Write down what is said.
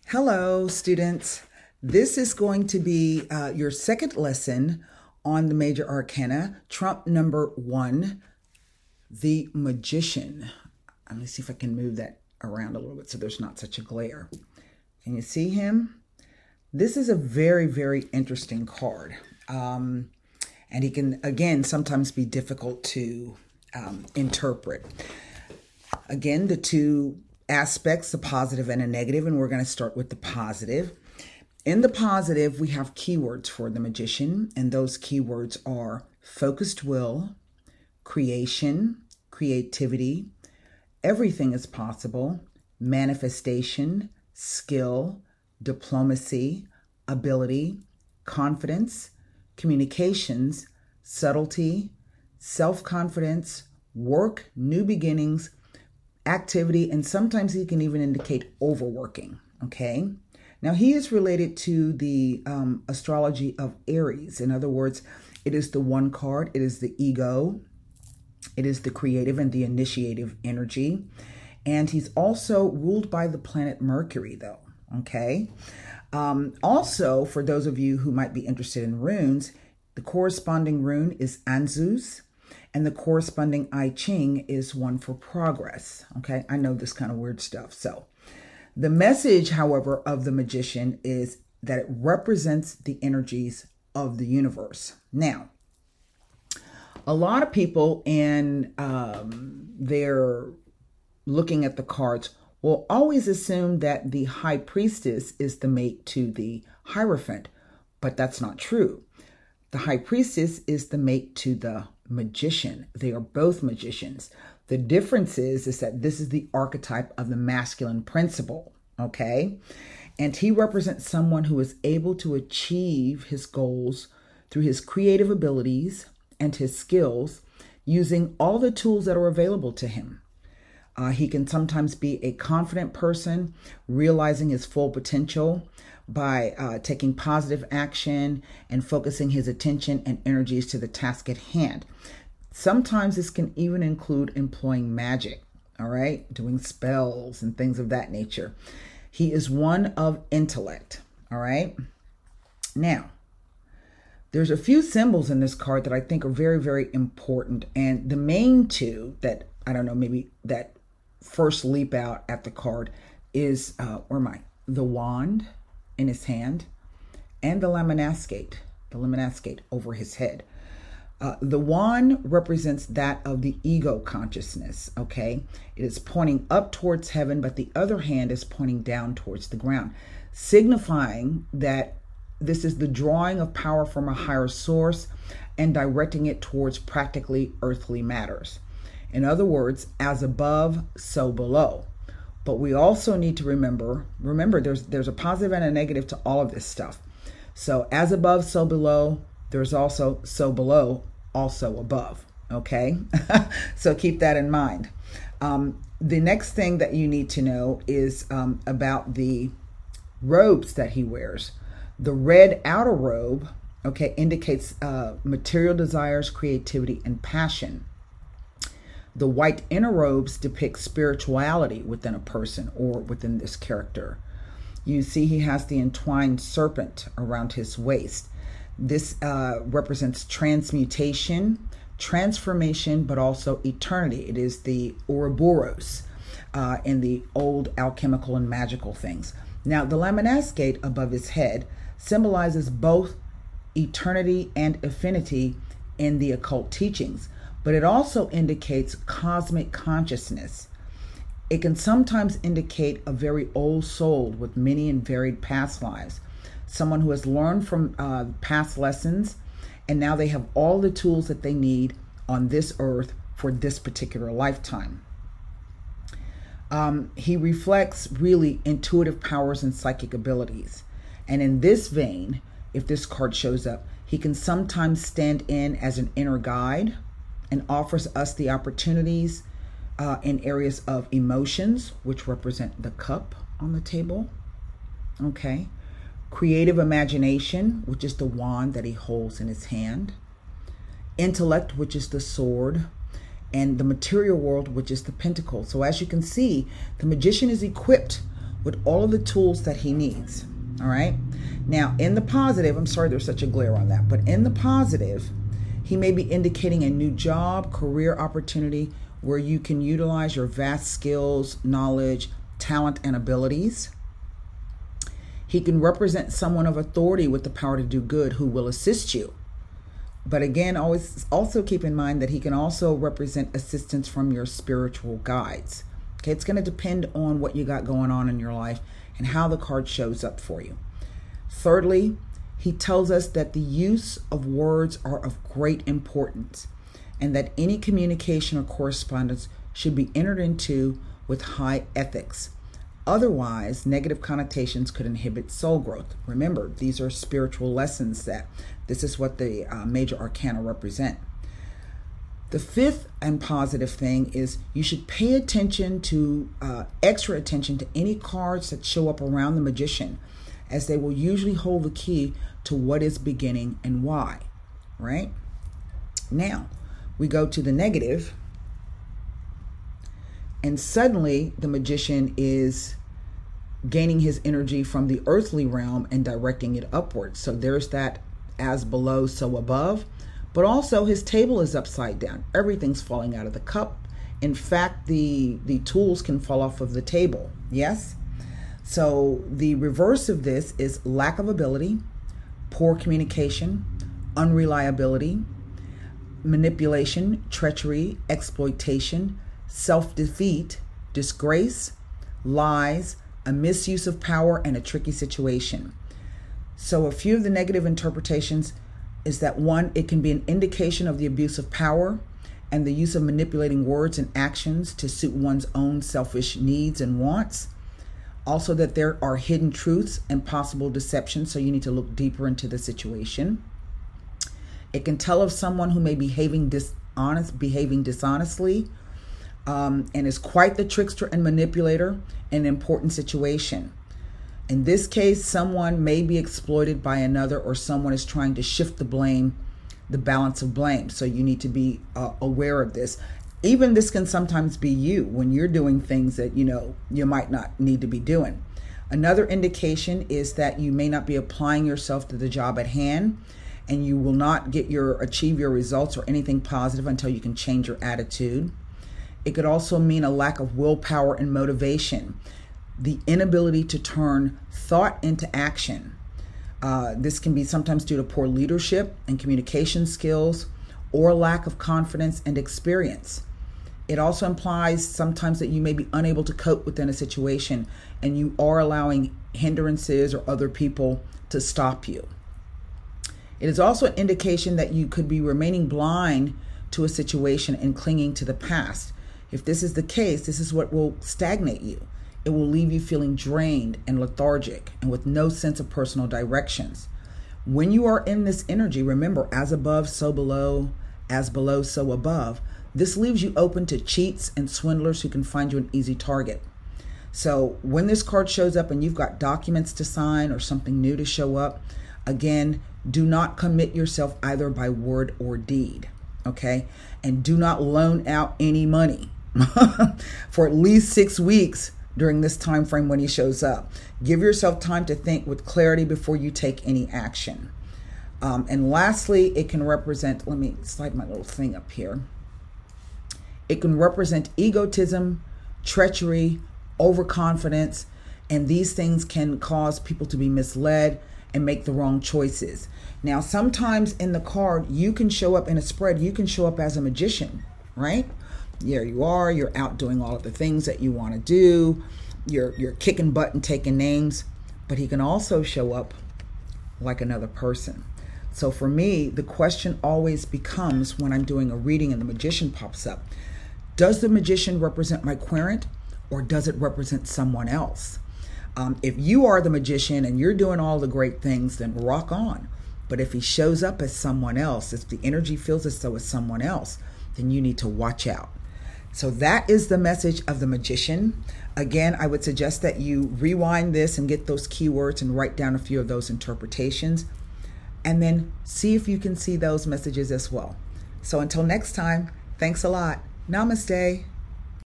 Hello, students. This is going to be your second lesson on the Major Arcana, Trump number 1, the Magician. Let me see if I can move that around a little bit so there's not such a glare. Can you see him? This is a very, very interesting card. And he can, again, sometimes be difficult to interpret. Again, the two aspects, the positive and a negative, and we're going to start with the positive. In the positive, we have keywords for the Magician, and those keywords are focused will, creation, creativity, everything is possible, manifestation, skill, diplomacy, ability, confidence, communications, subtlety, self-confidence, work, new beginnings, activity, and sometimes he can even indicate overworking. Okay. Now he is related to the astrology of Aries. In other words, it is the one card. It is the ego. It is the creative and the initiative energy. And he's also ruled by the planet Mercury, though. Okay. Also, for those of you who might be interested in runes, the corresponding rune is Anzus. And the corresponding I Ching is one for progress. Okay, I know this kind of weird stuff. So the message, however, of the Magician is that it represents the energies of the universe. Now, a lot of people in they're looking at the cards will always assume that the High Priestess is the mate to the Hierophant, but that's not true. The High Priestess is the mate to the Magician. They are both magicians. The difference is that this is the archetype of the masculine principle, okay? And he represents someone who is able to achieve his goals through his creative abilities and his skills using all the tools that are available to him. He can sometimes be a confident person, realizing his full potential by taking positive action and focusing his attention and energies to the task at hand. Sometimes this can even include employing magic, all right, doing spells and things of that nature. He is one of intellect, all right. Now, there's a few symbols in this card that I think are very, very important. And the main two that, I don't know, maybe that first leap out at the card is, the wand in his hand and the Lamanaskate over his head. The wand represents that of the ego consciousness, okay? It is pointing up towards heaven, but the other hand is pointing down towards the ground, signifying that this is the drawing of power from a higher source and directing it towards practically earthly matters. In other words, as above, so below. But we also need to remember there's a positive and a negative to all of this stuff. So as above, so below, there's also so below, also above. Okay? So keep that in mind. The next thing that you need to know is about the robes that he wears. The red outer robe, okay, indicates material desires, creativity, and passion. The white inner robes depict spirituality within a person or within this character. You see he has the entwined serpent around his waist. This represents transmutation, transformation, but also eternity. It is the Ouroboros in the old alchemical and magical things. Now, the Lamanaskate above his head symbolizes both eternity and affinity in the occult teachings, but it also indicates cosmic consciousness. It can sometimes indicate a very old soul with many and varied past lives, someone who has learned from past lessons, and now they have all the tools that they need on this earth for this particular lifetime. He reflects really intuitive powers and psychic abilities. And in this vein, if this card shows up, he can sometimes stand in as an inner guide and offers us the opportunities in areas of emotions, which represent the cup on the table. Okay. Creative imagination, which is the wand that he holds in his hand. Intellect, which is the sword. And the material world, which is the pentacle. So as you can see, the magician is equipped with all of the tools that he needs. All right. Now, in the positive, I'm sorry there's such a glare on that, but in the positive, he may be indicating a new job, career opportunity where you can utilize your vast skills, knowledge, talent, and abilities. He can represent someone of authority with the power to do good who will assist you. But again, always also keep in mind that he can also represent assistance from your spiritual guides. Okay, it's going to depend on what you got going on in your life and how the card shows up for you. Thirdly, he tells us that the use of words are of great importance and that any communication or correspondence should be entered into with high ethics. Otherwise, negative connotations could inhibit soul growth. Remember, these are spiritual lessons that this is what the major arcana represent. The fifth and positive thing is you should pay attention to, extra attention to any cards that show up around the magician, as they will usually hold the key to what is beginning and why, right? Now, we go to the negative, and suddenly the magician is gaining his energy from the earthly realm and directing it upwards. So there's that as below, so above. But also his table is upside down. Everything's falling out of the cup. In fact, the tools can fall off of the table. Yes? So the reverse of this is lack of ability, poor communication, unreliability, manipulation, treachery, exploitation, self-defeat, disgrace, lies, a misuse of power, and a tricky situation. So a few of the negative interpretations is that one, it can be an indication of the abuse of power and the use of manipulating words and actions to suit one's own selfish needs and wants. Also that there are hidden truths and possible deception, so you need to look deeper into the situation. It can tell of someone who may be behaving dishonestly, and is quite the trickster and manipulator in an important situation. In this case, someone may be exploited by another, or someone is trying to shift the blame, the balance of blame. So you need to be aware of this. Even this can sometimes be you when you're doing things that you might not need to be doing. Another indication is that you may not be applying yourself to the job at hand, and you will not achieve your results or anything positive until you can change your attitude. It could also mean a lack of willpower and motivation, the inability to turn thought into action. This can be sometimes due to poor leadership and communication skills, or lack of confidence and experience. It also implies sometimes that you may be unable to cope within a situation, and you are allowing hindrances or other people to stop you. It is also an indication that you could be remaining blind to a situation and clinging to the past. If this is the case, this is what will stagnate you. It will leave you feeling drained and lethargic and with no sense of personal directions. When you are in this energy, remember, as above, so below, as below, so above. This leaves you open to cheats and swindlers who can find you an easy target. So when this card shows up and you've got documents to sign or something new to show up, again, do not commit yourself either by word or deed, okay? And do not loan out any money for at least 6 weeks during this time frame when he shows up. Give yourself time to think with clarity before you take any action. And lastly, it can represent, let me slide my little thing up here. It can represent egotism, treachery, overconfidence, and these things can cause people to be misled and make the wrong choices. Now, sometimes in the card, you can show up in a spread, you can show up as a magician, right? There you are, you're out doing all of the things that you want to do, you're kicking butt and taking names, but he can also show up like another person. So for me, the question always becomes when I'm doing a reading and the magician pops up, does the magician represent my querent, or does it represent someone else? If you are the magician and you're doing all the great things, then rock on. But if he shows up as someone else, if the energy feels as though it's someone else, then you need to watch out. So that is the message of the magician. Again, I would suggest that you rewind this and get those keywords and write down a few of those interpretations, and then see if you can see those messages as well. So until next time, thanks a lot. Namaste.